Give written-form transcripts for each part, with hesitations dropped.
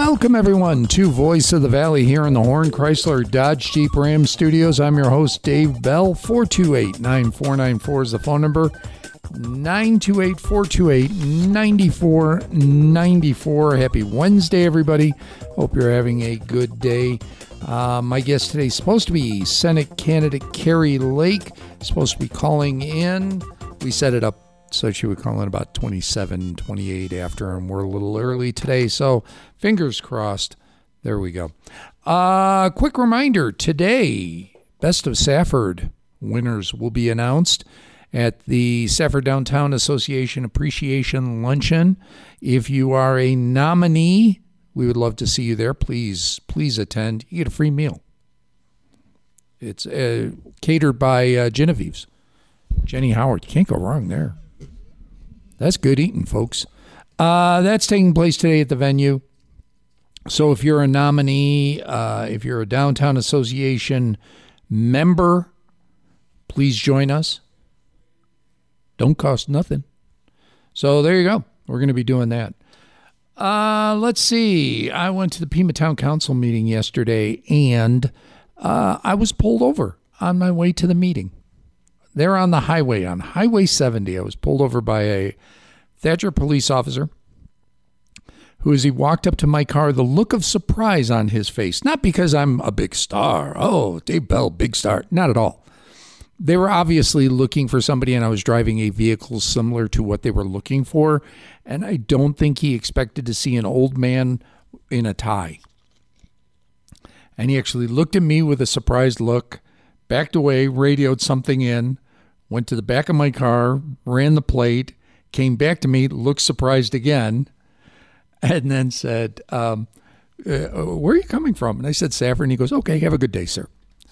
Welcome, everyone, to Voice of the Valley here in the Horn Chrysler Dodge Jeep Ram Studios. I'm your host, Dave Bell. 428-9494 is the phone number. 928-428-9494. Happy Wednesday, everybody. Hope you're having a good day. My guest today is supposed to be Senate candidate Kari Lake. Supposed to be calling in. We set it up so she would call in about 27, 28 after, and we're a little early today, so fingers crossed. There we go. Quick reminder, today, Best of Safford winners will be announced at the Safford Downtown Association Appreciation Luncheon. If you are a nominee, we would love to see you there. Please attend. You get a free meal. It's catered by Genevieve's. Jenny Howard. You can't go wrong there. That's good eating, folks. That's taking place today at the venue. So if you're a nominee, if you're a Downtown Association member, please join us. Don't cost nothing. So there you go. We're going to be doing that. Let's see. I went to the Pima Town Council meeting yesterday, and I was pulled over on my way to the meeting. They're on the highway, on Highway 70. I was pulled over by a Thatcher police officer who, as he walked up to my car, the look of surprise on his face, not because I'm a big star. Oh, Dave Bell, big star. Not at all. They were obviously looking for somebody, and I was driving a vehicle similar to what they were looking for, and I don't think he expected to see an old man in a tie. And he actually looked at me with a surprised look, backed away, radioed something in, went to the back of my car, ran the plate, came back to me, looked surprised again, and then said, where are you coming from? And I said, Safford. And he goes, okay, have a good day, sir.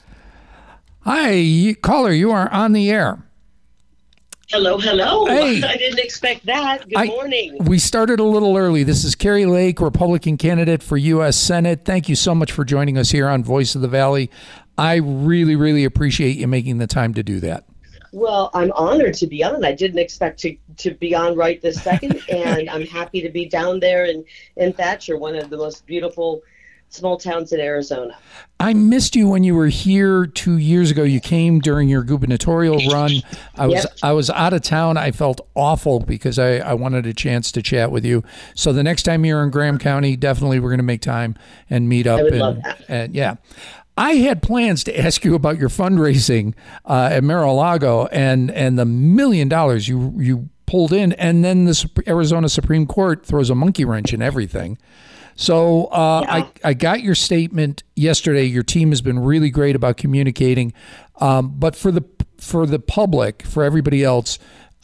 Hi, caller, you are on the air. Hello. Hey. I didn't expect that. Good morning. We started a little early. This is Kari Lake, Republican candidate for U.S. Senate. Thank you so much for joining us here on Voice of the Valley. I really, really appreciate you making the time to do that. Well, I'm honored to be on. I didn't expect to be on right this second, and I'm happy to be down there in Thatcher, one of the most beautiful small towns in Arizona. I missed you when you were here 2 years ago. You came during your gubernatorial run. I was out of town. I felt awful because I wanted a chance to chat with you. So the next time you're in Graham County, definitely we're going to make time and meet up. I would love that. And yeah. I had plans to ask you about your fundraising at Mar-a-Lago and the $1 million you pulled in, and then the Arizona Supreme Court throws a monkey wrench in everything. So I got your statement yesterday. Your team has been really great about communicating, but for the public, for everybody else,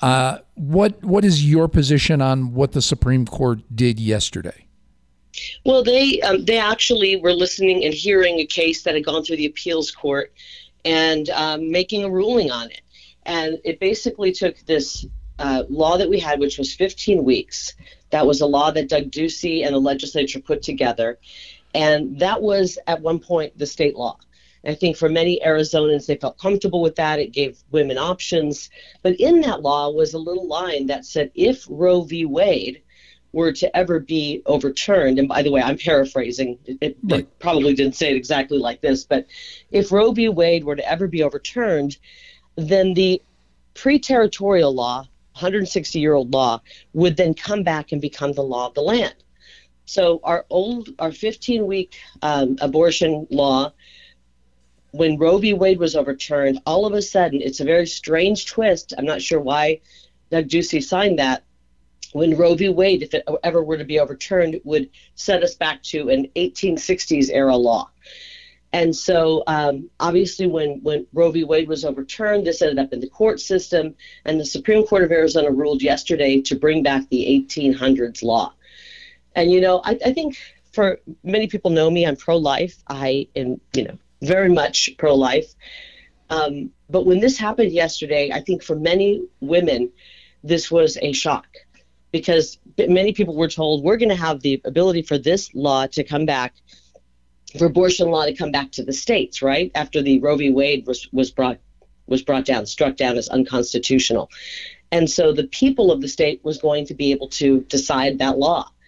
what is your position on what the Supreme Court did yesterday? Well, they actually were listening and hearing a case that had gone through the appeals court and making a ruling on it. And it basically took this law that we had, which was 15 weeks. That was a law that Doug Ducey and the legislature put together. And that was, at one point, the state law. I think for many Arizonans, they felt comfortable with that. It gave women options. But in that law was a little line that said, if Roe v. Wade were to ever be overturned, and by the way, I'm paraphrasing, it probably didn't say it exactly like this, but if Roe v. Wade were to ever be overturned, then the pre-territorial law, 160-year-old law, would then come back and become the law of the land. So our 15-week abortion law, when Roe v. Wade was overturned, all of a sudden, it's a very strange twist. I'm not sure why Doug Ducey signed that. When Roe v. Wade, if it ever were to be overturned, would set us back to an 1860s era law. And so obviously when Roe v. Wade was overturned, this ended up in the court system, and the Supreme Court of Arizona ruled yesterday to bring back the 1800s law. And, I think for many people know me, I'm pro-life. I am, very much pro-life. But when this happened yesterday, I think for many women, this was a shock. Because many people were told, we're going to have the ability for this law to come back, for abortion law to come back to the states, right? After the Roe v. Wade was brought down, struck down as unconstitutional. And so the people of the state was going to be able to decide that law.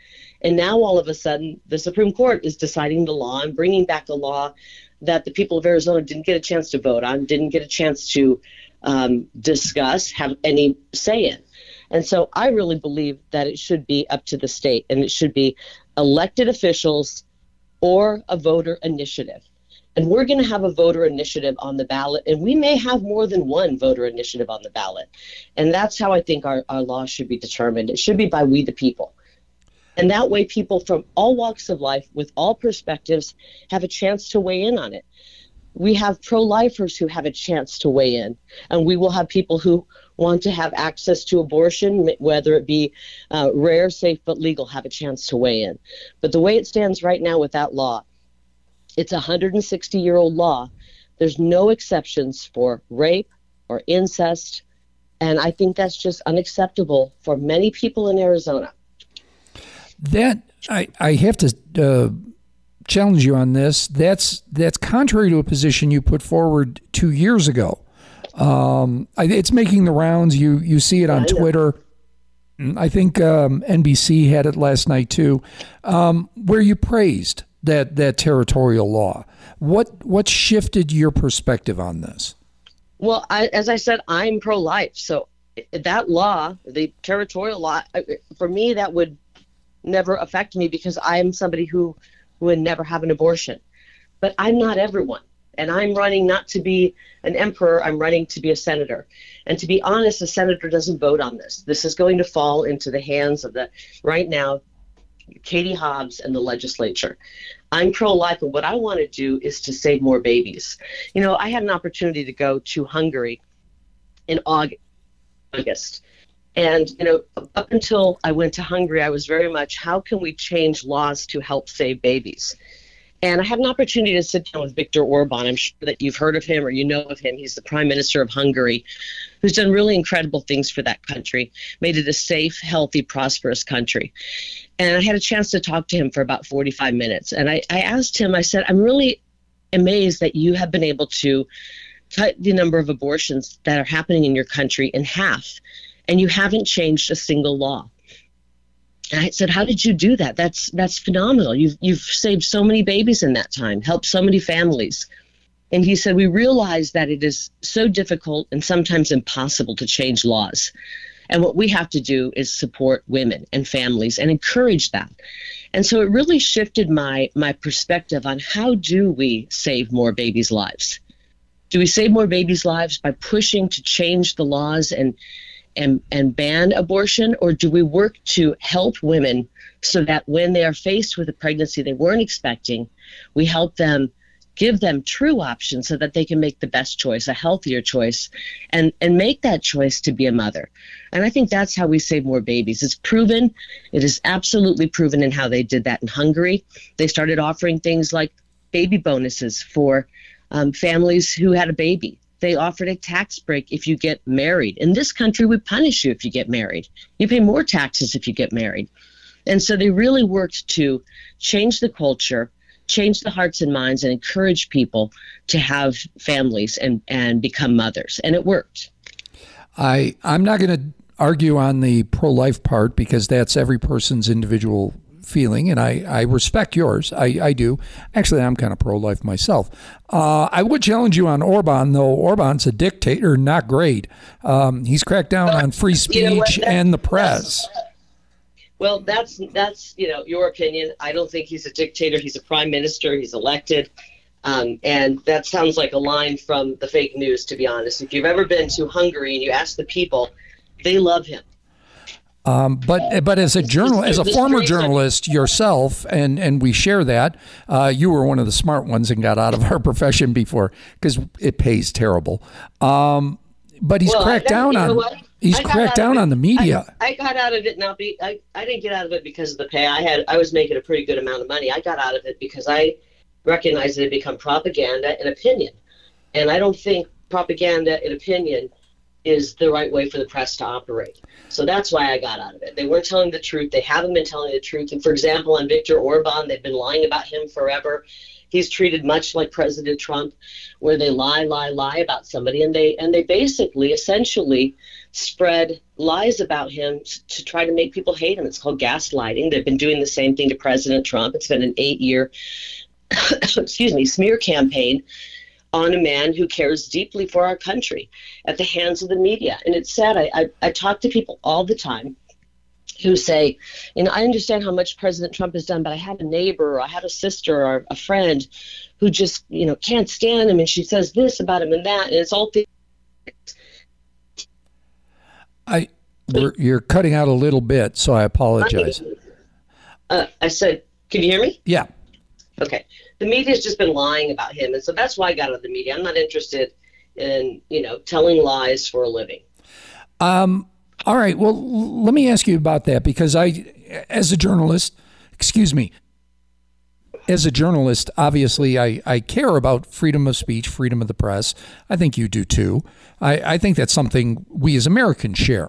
And now all of a sudden, the Supreme Court is deciding the law and bringing back a law that the people of Arizona didn't get a chance to vote on, didn't get a chance to discuss, have any say in. And so I really believe that it should be up to the state, and it should be elected officials or a voter initiative. And we're going to have a voter initiative on the ballot, and we may have more than one voter initiative on the ballot. And that's how I think our law should be determined. It should be by we the people. And that way people from all walks of life with all perspectives have a chance to weigh in on it. We have pro-lifers who have a chance to weigh in, and we will have people who want to have access to abortion, whether it be rare, safe, but legal, have a chance to weigh in. But the way it stands right now with that law, it's a 160-year-old law. There's no exceptions for rape or incest, and I think that's just unacceptable for many people in Arizona. That I have to challenge you on this. That's contrary to a position you put forward 2 years ago. It's making the rounds. You see it on Twitter. I think NBC had it last night too, where you praised that territorial law. What shifted your perspective on this? Well, as I said, I'm pro-life, so that law, the territorial law, for me, that would never affect me because I am somebody who would never have an abortion. But I'm not everyone. And I'm running not to be an emperor, I'm running to be a senator. And to be honest, a senator doesn't vote on this. This is going to fall into the hands of right now, Katie Hobbs and the legislature. I'm pro-life, and what I want to do is to save more babies. You know, I had an opportunity to go to Hungary in August. And, you know, up until I went to Hungary, I was very much, how can we change laws to help save babies? And I had an opportunity to sit down with Viktor Orban. I'm sure that you've heard of him or you know of him. He's the Prime Minister of Hungary, who's done really incredible things for that country, made it a safe, healthy, prosperous country. And I had a chance to talk to him for about 45 minutes. And I asked him, I said, I'm really amazed that you have been able to cut the number of abortions that are happening in your country in half, and you haven't changed a single law. And I said, how did you do that? That's phenomenal. You've saved so many babies in that time, helped so many families. And he said, we realize that it is so difficult and sometimes impossible to change laws. And what we have to do is support women and families and encourage that. And so it really shifted my perspective on how do we save more babies' lives? Do we save more babies' lives by pushing to change the laws and ban abortion, or do we work to help women so that when they are faced with a pregnancy they weren't expecting, we help them, give them true options so that they can make the best choice, a healthier choice, and make that choice to be a mother. And I think that's how we save more babies. It's proven. It is absolutely proven in how they did that in Hungary. They started offering things like baby bonuses for families who had a baby. They offered a tax break if you get married. In this country, we punish you if you get married. You pay more taxes if you get married. And so they really worked to change the culture, change the hearts and minds, and encourage people to have families and become mothers. And it worked. I'm not going to argue on the pro-life part because that's every person's individual feeling, and I respect yours. I do. Actually, I'm kind of pro-life myself. I would challenge you on Orban, though. Orban's a dictator, not great. He's cracked down on free speech and the press. Well, that's your opinion. I don't think he's a dictator. He's a prime minister. He's elected. And that sounds like a line from the fake news, to be honest. If you've ever been to Hungary and you ask the people, they love him. But as a former journalist yourself, and we share that, you were one of the smart ones and got out of our profession before because it pays terrible. But he's cracked down on the media. I got out of it I didn't get out of it because of the pay. I was making a pretty good amount of money. I got out of it because I recognized that it had become propaganda and opinion, and I don't think propaganda and opinion is the right way for the press to operate. So that's why I got out of it. They weren't telling the truth. They haven't been telling the truth. And for example, on Viktor Orban, they've been lying about him forever. He's treated much like President Trump, where they lie about somebody, and they basically, essentially, spread lies about him to try to make people hate him. It's called gaslighting. They've been doing the same thing to President Trump. It's been an 8-year, smear campaign on a man who cares deeply for our country at the hands of the media. And it's sad. I talk to people all the time who say, I understand how much President Trump has done, but I had a neighbor, or I had a sister, or a friend who just, can't stand him, and she says this about him and that, and it's all things. You're cutting out a little bit, so I apologize. I said, can you hear me? Yeah. Okay. The media's just been lying about him, and so that's why I got out of the media. I'm not interested in, telling lies for a living. All right. Well, let me ask you about that, because as a journalist, obviously I care about freedom of speech, freedom of the press. I think you do too. I think that's something we as Americans share.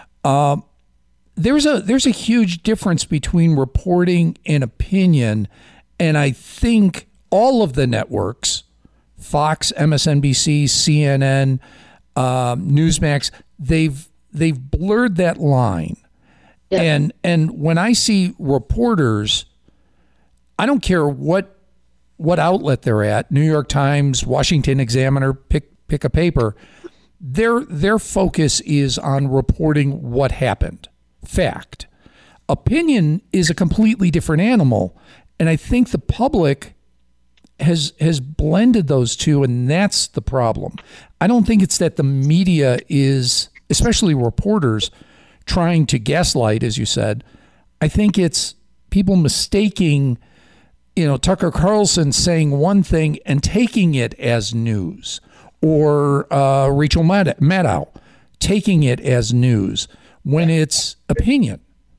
There's a huge difference between reporting and opinion, and I think all of the networks, Fox, MSNBC, CNN, Newsmax, they've blurred that line. Yeah. And when I see reporters, I don't care what outlet they're at, New York Times, Washington Examiner, pick a paper, their focus is on reporting what happened. Fact. Opinion is a completely different animal, and I think the public has blended those two, and that's the problem. I don't think it's that the media is, especially reporters, trying to gaslight, as you said. I think it's people mistaking, Tucker Carlson saying one thing and taking it as news, or Rachel Maddow taking it as news when it's opinion.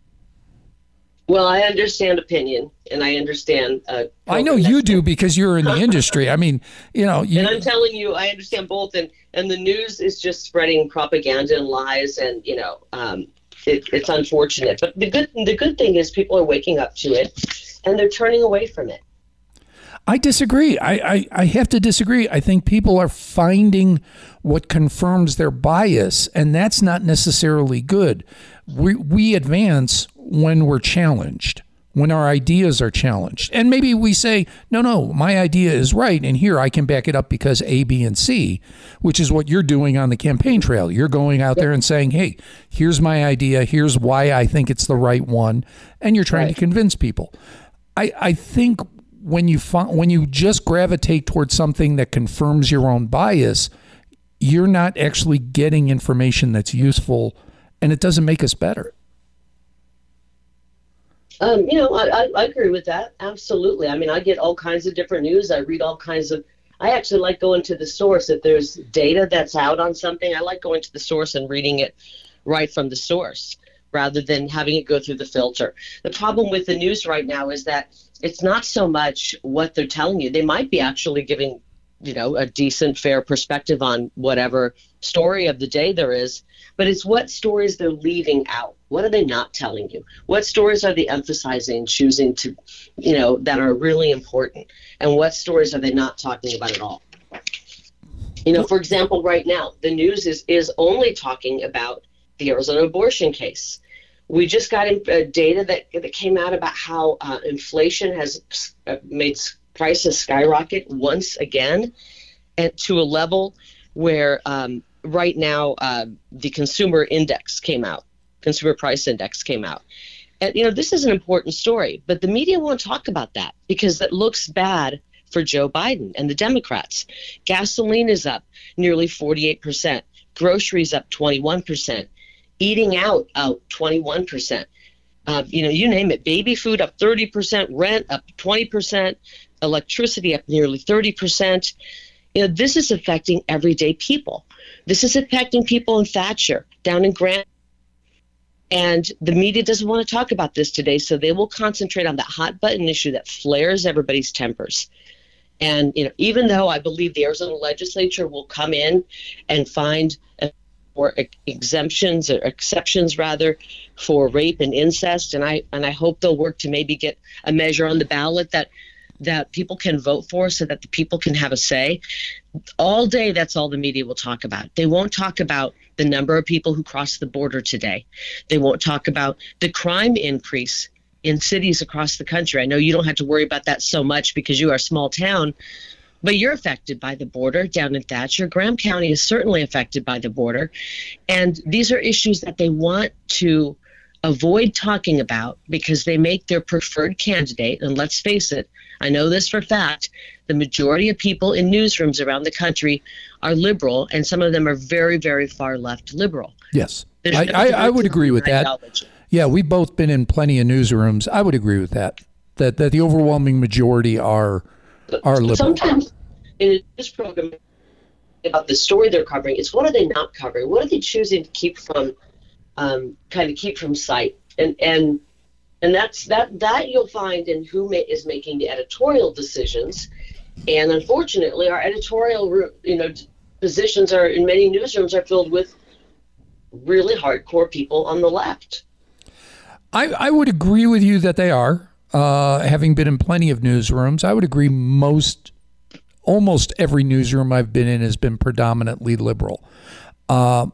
Well, I understand opinion, and I understand. I know you do, because you're in the industry. I mean, and I'm telling you, I understand both, and the news is just spreading propaganda and lies, and it's unfortunate. But the good thing is people are waking up to it, and they're turning away from it. I disagree. I have to disagree. I think people are finding what confirms their bias, and that's not necessarily good. We advance when we're challenged, when our ideas are challenged. And maybe we say, no, my idea is right, and here I can back it up because A, B, and C, which is what you're doing on the campaign trail. You're going out there and saying, hey, here's my idea, here's why I think it's the right one, and you're trying to convince people. I think when you just gravitate towards something that confirms your own bias, you're not actually getting information that's useful, and it doesn't make us better. I agree with that. Absolutely. I mean, I get all kinds of different news. I read all kinds of, I actually like going to the source. If there's data that's out on something, I like going to the source and reading it right from the source rather than having it go through the filter. The problem with the news right now is that it's not so much what they're telling you. They might be actually giving, a decent, fair perspective on whatever story of the day there is, but it's what stories they're leaving out. What are they not telling you? What stories are they emphasizing and choosing to, that are really important? And what stories are they not talking about at all? For example, right now, the news is only talking about the Arizona abortion case. We just got data that came out about how inflation has made prices skyrocket once again, and to a level where right now the consumer price index came out. And, this is an important story, but the media won't talk about that because that looks bad for Joe Biden and the Democrats. Gasoline is up nearly 48%, groceries up 21%, eating out 21%. You name it, baby food up 30%, rent up 20%, electricity up nearly 30%. This is affecting everyday people. This is affecting people in Thatcher, down in Grant. And the media doesn't want to talk about this today, so they will concentrate on that hot button issue that flares everybody's tempers. And, even though I believe the Arizona legislature will come in and find or exemptions or exceptions rather for rape and incest, and I hope they'll work to maybe get a measure on the ballot that that people can vote for so that the people can have a say, all day, that's all the media will talk about. They won't talk about the number of people who crossed the border today. They won't talk about the crime increase in cities across the country. I know you don't have to worry about that so much because you are a small town, but you're affected by the border down in Thatcher. Graham County is certainly affected by the border. And these are issues that they want to avoid talking about because they make their preferred candidate. And let's face it, I know this for a fact, the majority of people in newsrooms around the country are liberal, and some of them are very, very far left liberal. Yes, I would agree with that. Ideology. Yeah, we've both been in plenty of newsrooms. I would agree with that, that the overwhelming majority are liberal. Sometimes in this program, about the story they're covering, it's what are they not covering? What are they choosing to keep from, keep from sight? And that's that you'll find in who is making the editorial decisions. And unfortunately, our editorial, positions are in many newsrooms are filled with really hardcore people on the left. I would agree with you that they are. Having been in plenty of newsrooms, I would agree almost every newsroom I've been in has been predominantly liberal. I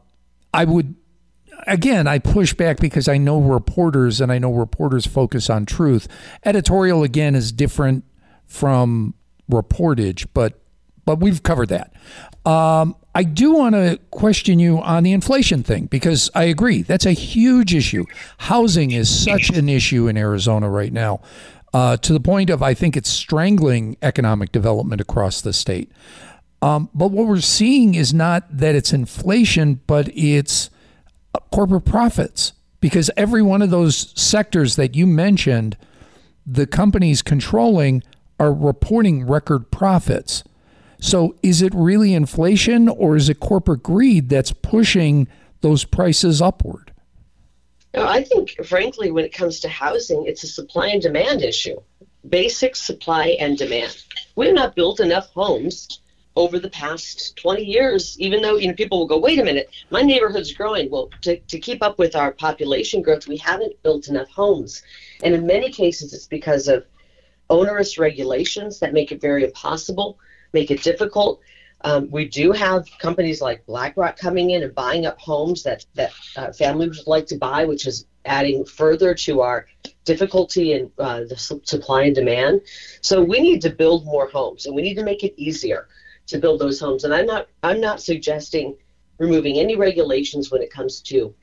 push back because I know reporters, and I know reporters focus on truth. Editorial, again, is different from reportage, but we've covered that. I do want to question you on the inflation thing, because I agree, that's a huge issue. Housing is such an issue in Arizona right now, to the point of I think it's strangling economic development across the state. But what we're seeing is not that it's inflation, but it's corporate profits, because every one of those sectors that you mentioned, the companies controlling are reporting record profits. So is it really inflation, or is it corporate greed that's pushing those prices upward? No, I think, frankly, when it comes to housing, it's a supply and demand issue. Basic supply and demand. We've not built enough homes over the past 20 years, even though people will go, wait a minute, my neighborhood's growing. Well, to keep up with our population growth, we haven't built enough homes. And in many cases, it's because of onerous regulations that make it very impossible, make it difficult. We do have companies like BlackRock coming in and buying up homes that families would like to buy, which is adding further to our difficulty in the supply and demand. So we need to build more homes, and we need to make it easier to build those homes. And I'm not suggesting removing any regulations when it comes to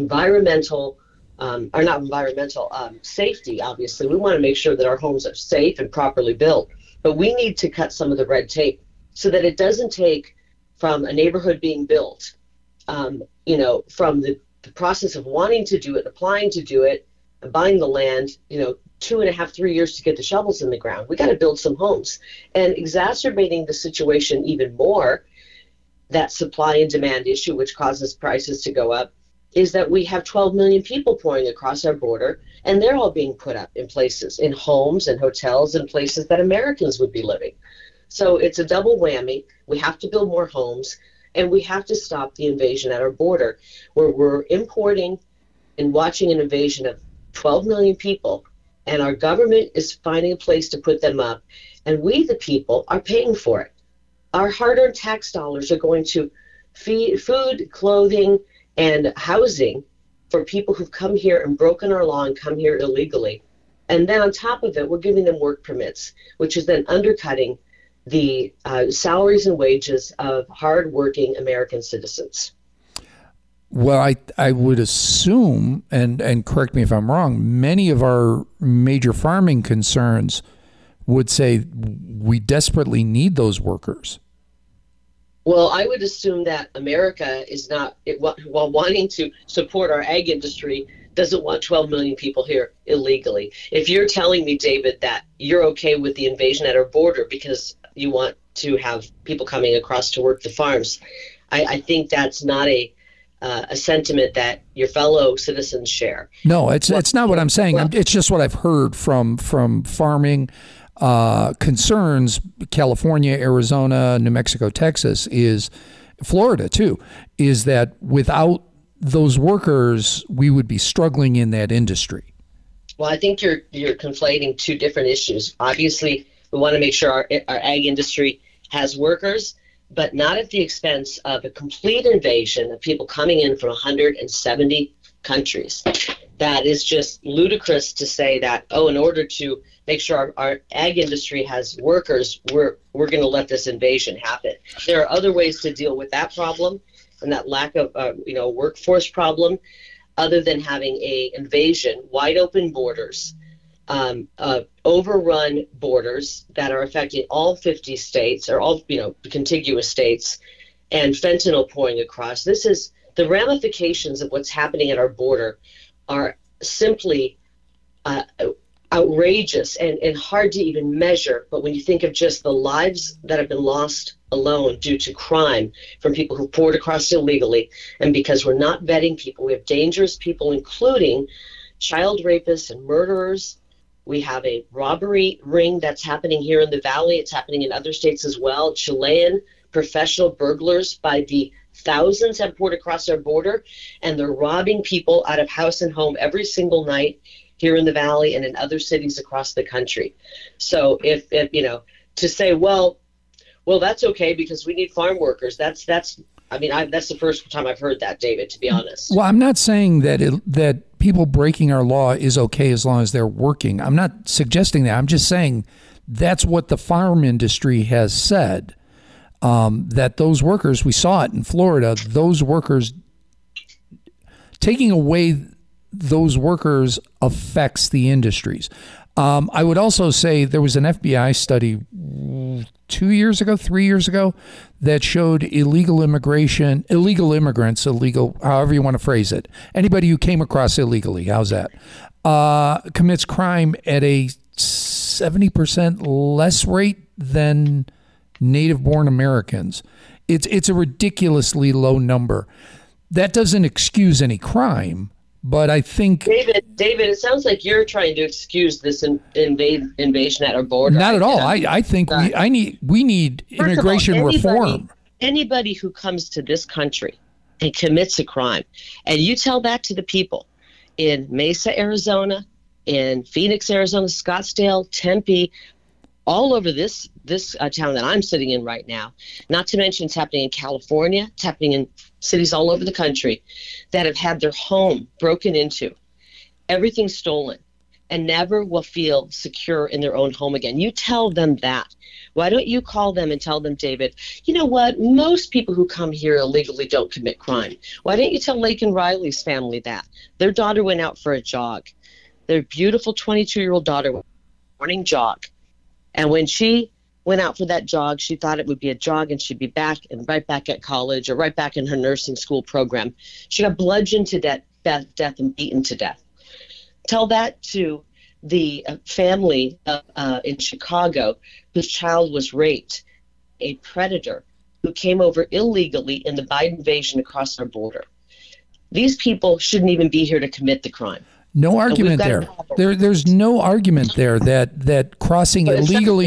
safety. Obviously, we want to make sure that our homes are safe and properly built. But we need to cut some of the red tape so that it doesn't take from a neighborhood being built, from the process of wanting to do it, applying to do it, and buying the land, 2.5, 3 years to get the shovels in the ground. We got to build some homes. And exacerbating the situation even more, that supply and demand issue, which causes prices to go up, is that we have 12 million people pouring across our border, and they're all being put up in places, in homes and hotels and places that Americans would be living. So it's a double whammy. We have to build more homes, and we have to stop the invasion at our border, where we're importing and watching an invasion of 12 million people, and our government is finding a place to put them up, and we, the people, are paying for it. Our hard-earned tax dollars are going to feed food, clothing, and housing for people who've come here and broken our law and come here illegally. And then on top of it, we're giving them work permits, which is then undercutting the salaries and wages of hardworking American citizens. Well, I would assume, and correct me if I'm wrong, many of our major farming concerns would say we desperately need those workers. Well, I would assume that America is not, while wanting to support our ag industry, doesn't want 12 million people here illegally. If you're telling me, David, that you're okay with the invasion at our border because you want to have people coming across to work the farms, I think that's not a sentiment that your fellow citizens share. No, it's not what I'm saying. It's just what I've heard from farming concerns. California, Arizona, New Mexico, Texas, is Florida too, is that without those workers, we would be struggling in that industry. Well, I think you're conflating two different issues. Obviously, We want to make sure our ag industry has workers, but not at the expense of a complete invasion of people coming in from 170 countries. That is just ludicrous to say that, in order to make sure our ag industry has workers, we're going to let this invasion happen. There are other ways to deal with that problem and that lack of workforce problem, other than having a invasion, wide open borders, overrun borders that are affecting all 50 states or all contiguous states, and fentanyl pouring across. This is the ramifications of what's happening at our border are simply outrageous and hard to even measure. But when you think of just the lives that have been lost alone due to crime from people who poured across illegally, and because we're not vetting people, we have dangerous people, including child rapists and murderers. We have a robbery ring that's happening here in the Valley. It's happening in other states as well. Chilean professional burglars by the thousands have poured across our border, and they're robbing people out of house and home every single night here in the Valley and in other cities across the country. So if to say, well, that's okay because we need farm workers. That's the first time I've heard that, David, to be honest. Well, I'm not saying that people breaking our law is okay as long as they're working. I'm not suggesting that. I'm just saying that's what the farm industry has said. That those workers, we saw it in Florida, those workers, taking away those workers affects the industries. I would also say there was an FBI study 3 years ago, that showed illegal immigrants, however you want to phrase it, anybody who came across illegally, how's that, commits crime at a 70% less rate than native-born Americans. It's a ridiculously low number. That doesn't excuse any crime, but I think David, it sounds like you're trying to excuse this invasion at our border. Not at all. I think we need immigration reform. Anybody who comes to this country and commits a crime, and you tell that to the people in Mesa, Arizona, in Phoenix, Arizona, Scottsdale, Tempe, all over this town that I'm sitting in right now, not to mention it's happening in California, it's happening in cities all over the country that have had their home broken into, everything stolen, and never will feel secure in their own home again. You tell them that. Why don't you call them and tell them, David, you know what? Most people who come here illegally don't commit crime. Why don't you tell Lake and Riley's family that? Their daughter went out for a jog. Their beautiful 22-year-old daughter went on a morning jog. And when she went out for that jog, she thought it would be a jog and she'd be back and right back at college or right back in her nursing school program. She got bludgeoned to death and beaten to death. Tell that to the family in Chicago whose child was raped, a predator who came over illegally in the Biden invasion across our border. These people shouldn't even be here to commit the crime. No argument there. There's no argument there that crossing illegally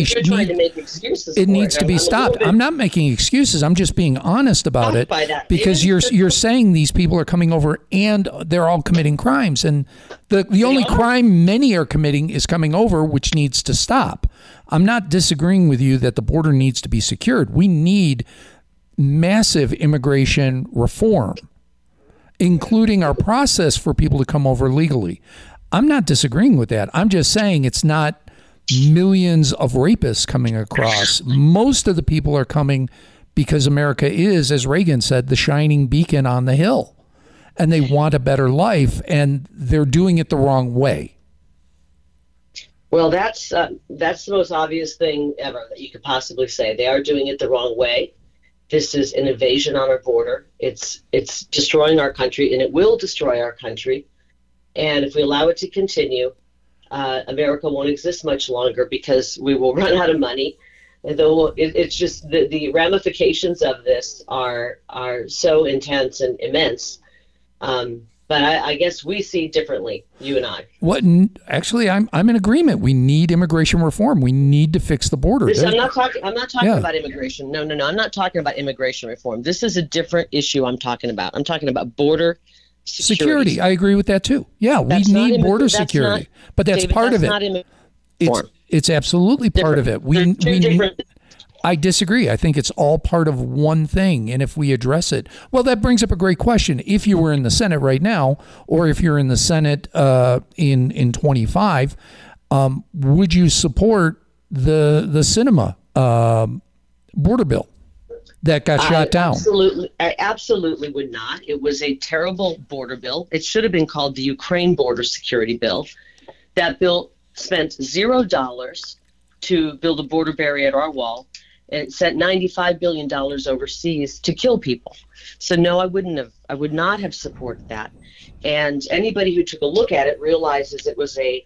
it needs to be stopped. I'm not making excuses. I'm just being honest about it because you're saying these people are coming over and they're all committing crimes, and the only crime many are committing is coming over, which needs to stop. I'm not disagreeing with you that the border needs to be secured. We need massive immigration reform, including our process for people to come over legally. I'm not disagreeing with that. I'm just saying it's not millions of rapists coming across. Most of the people are coming because America is, as Reagan said, the shining beacon on the hill, and they want a better life, and they're doing it the wrong way. Well, that's the most obvious thing ever that you could possibly say. They are doing it the wrong way. This is an invasion on our border. It's destroying our country, and it will destroy our country. And if we allow it to continue, America won't exist much longer because we will run out of money. And though it's just the ramifications of this are so intense and immense. But I guess we see differently, you and I. Actually, I'm in agreement. We need immigration reform. We need to fix the border. I'm not talking about immigration. No. I'm not talking about immigration reform. This is a different issue I'm talking about. I'm talking about border security. I agree with that too. Yeah, we need border security. But that's part of it. It's absolutely part of it. I disagree. I think it's all part of one thing. And if we address it, well, that brings up a great question. If you were in the Senate right now, or if you're in the Senate in 25, would you support the cinema border bill that got shot down? I absolutely would not. It was a terrible border bill. It should have been called the Ukraine Border Security Bill. That bill spent $0 to build a border barrier at our wall. It sent $95 billion overseas to kill people. So no, I would not have supported that. And anybody who took a look at it realizes it was a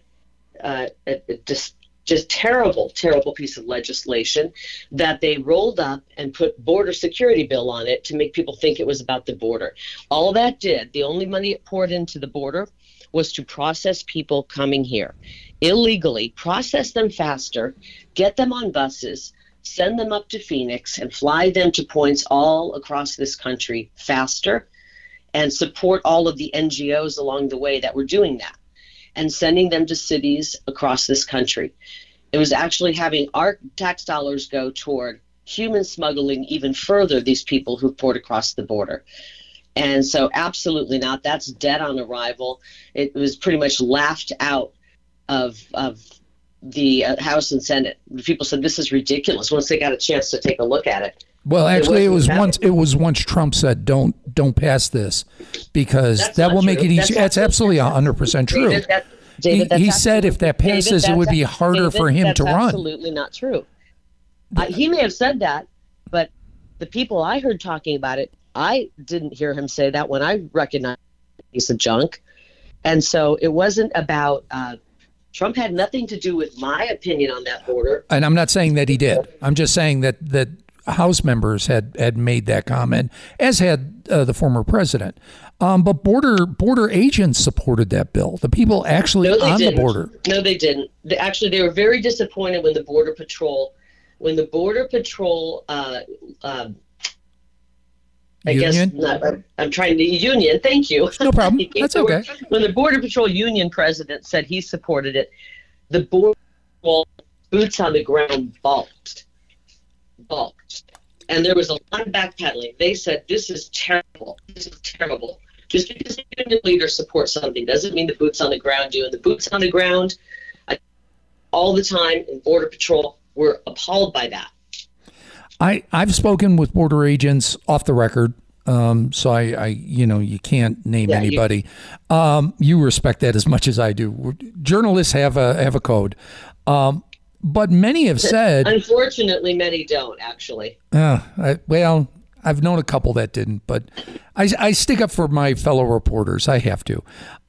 just terrible piece of legislation that they rolled up and put border security bill on it to make people think it was about the border. All that did, the only money it poured into the border was to process people coming here illegally, process them faster, get them on buses, send them up to Phoenix and fly them to points all across this country faster, and support all of the NGOs along the way that were doing that and sending them to cities across this country. It was actually having our tax dollars go toward human smuggling even further these people who poured across the border. And so absolutely not. That's dead on arrival. It was pretty much laughed out of the House and Senate. People said this is ridiculous once they got a chance to take a look at it. Well, actually, it was once Trump said, "Don't pass this," because that will make it easier. That's absolutely 100% true. David, he said if that passes, it would be harder for him to run. That's absolutely not true. He may have said that, but the people I heard talking about it, I didn't hear him say that when I recognized a piece of junk. And so it wasn't about Trump had nothing to do with my opinion on that border. And I'm not saying that he did. I'm just saying that House members had made that comment, as had the former president. But border agents supported that bill. The people actually on the border. No, they didn't. They were very disappointed when the Border Patrol, I'm trying to union. Thank you. No problem. That's okay. When the Border Patrol union president said he supported it, the Border Patrol boots on the ground balked. And there was a lot of backpedaling. They said, this is terrible. This is terrible. Just because the union leader supports something doesn't mean the boots on the ground do. And the boots on the ground all the time in Border Patrol were appalled by that. I've spoken with border agents off the record, so I you can't name anybody. You respect that as much as I do. Journalists have a code, but many have said. Unfortunately, many don't actually. Well, I've known a couple that didn't, but I stick up for my fellow reporters. I have to.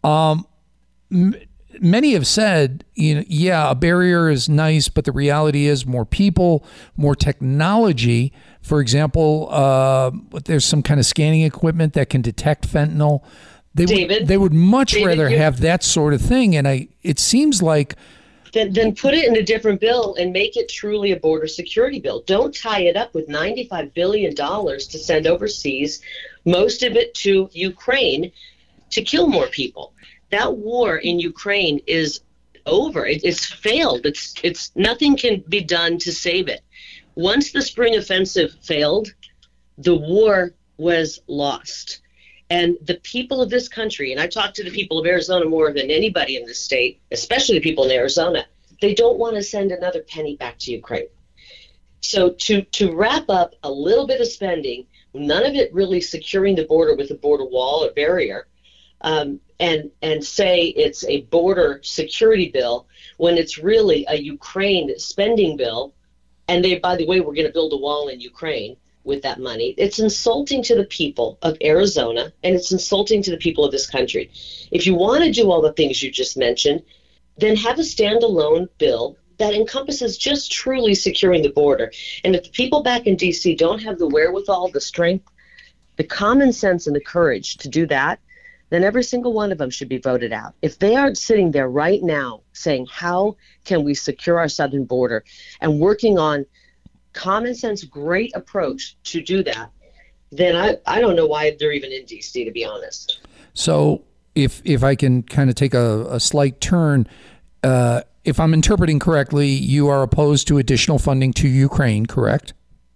Many have said, a barrier is nice, but the reality is more people, more technology. For example, there's some kind of scanning equipment that can detect fentanyl. They would much rather have that sort of thing. And it seems like. Then put it in a different bill and make it truly a border security bill. Don't tie it up with $95 billion to send overseas, most of it to Ukraine, to kill more people. That war in Ukraine is over. It's failed. It's nothing can be done to save it. Once the spring offensive failed, the war was lost. And the people of this country, and I talk to the people of Arizona more than anybody in this state, especially the people in Arizona, they don't want to send another penny back to Ukraine. So to wrap up a little bit of spending, none of it really securing the border with a border wall or barrier, and say it's a border security bill when it's really a Ukraine spending bill. And by the way, we're going to build a wall in Ukraine with that money. It's insulting to the people of Arizona, and it's insulting to the people of this country. If you want to do all the things you just mentioned, then have a standalone bill that encompasses just truly securing the border. And if the people back in D.C. don't have the wherewithal, the strength, the common sense, and the courage to do that, then every single one of them should be voted out. If they aren't sitting there right now saying, how can we secure our southern border, and working on common sense, great approach to do that, then I don't know why they're even in D.C., to be honest. So if I can kind of take a slight turn, if I'm interpreting correctly, you are opposed to additional funding to Ukraine, correct?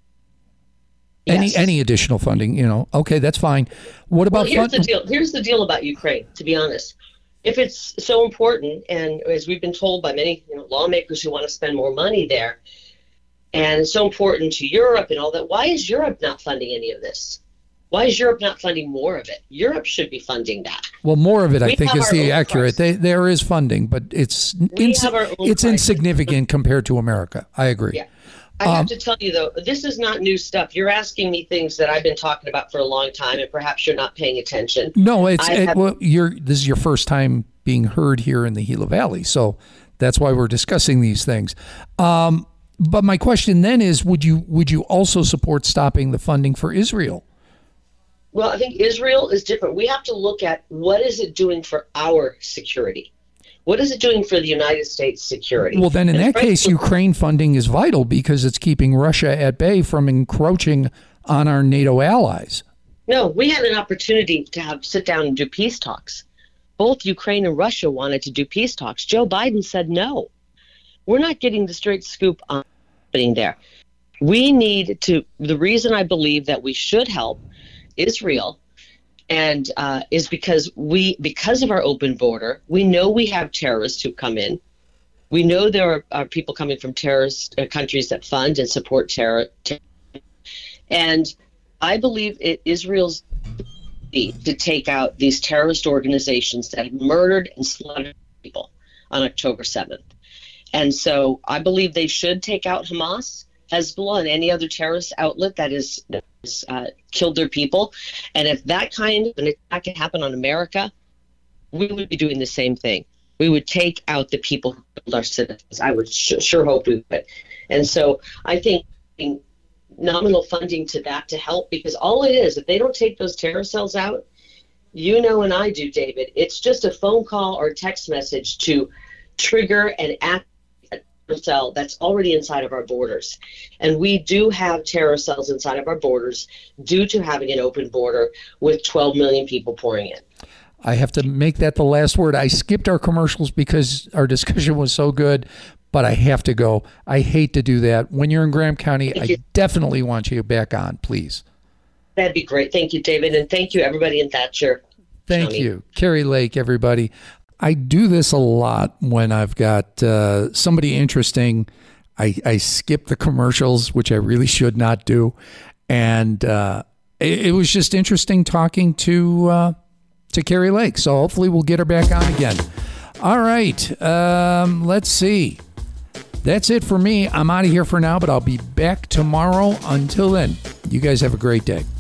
Yes. Any additional funding, Okay, that's fine. What about here's the deal. Here's the deal about Ukraine, to be honest. If it's so important, and as we've been told by many lawmakers who want to spend more money there, and it's so important to Europe and all that, why is Europe not funding any of this? Why is Europe not funding more of it? Europe should be funding that. Well, more of it, I think, is the accurate. There is funding, but it's insignificant compared to America. I agree. Yeah. I have to tell you, though, this is not new stuff. You're asking me things that I've been talking about for a long time, and perhaps you're not paying attention. No, this is your first time being heard here in the Gila Valley, so that's why we're discussing these things. But my question then is, would you also support stopping the funding for Israel? Well, I think Israel is different. We have to look at what is it doing for our security. What is it doing for the United States security? Well, then in that case, Ukraine funding is vital because it's keeping Russia at bay from encroaching on our NATO allies. No, we had an opportunity to sit down and do peace talks. Both Ukraine and Russia wanted to do peace talks. Joe Biden said no. We're not getting the straight scoop on happening there. We need to, the reason I believe that we should help Israel and is because of our open border, we know we have terrorists who come in. We know there are people coming from terrorist countries that fund and support terror. And I believe Israel's to take out these terrorist organizations that have murdered and slaughtered people on October 7th. And so I believe they should take out Hamas, Hezbollah, and any other terrorist outlet that has killed their people. And if that kind of an attack can happen on America, we would be doing the same thing. We would take out the people who killed our citizens. I would sure hope we would. And so I think nominal funding to that to help, because all it is, if they don't take those terror cells out, and I do, David, it's just a phone call or text message to trigger an act cell that's already inside of our borders. And we do have terror cells inside of our borders due to having an open border with 12 million people pouring in. I have to make that the last word. I skipped our commercials because our discussion was so good, but I have to go. I hate to do that. When you're in Graham County, I definitely want you back on, please. That'd be great. Thank you, David. And thank you, everybody in Thatcher. Thank you. Kari Lake, everybody. I do this a lot when I've got somebody interesting. I skip the commercials, which I really should not do. And it was just interesting talking to Kari Lake. So hopefully we'll get her back on again. All right. Let's see. That's it for me. I'm out of here for now, but I'll be back tomorrow. Until then, you guys have a great day.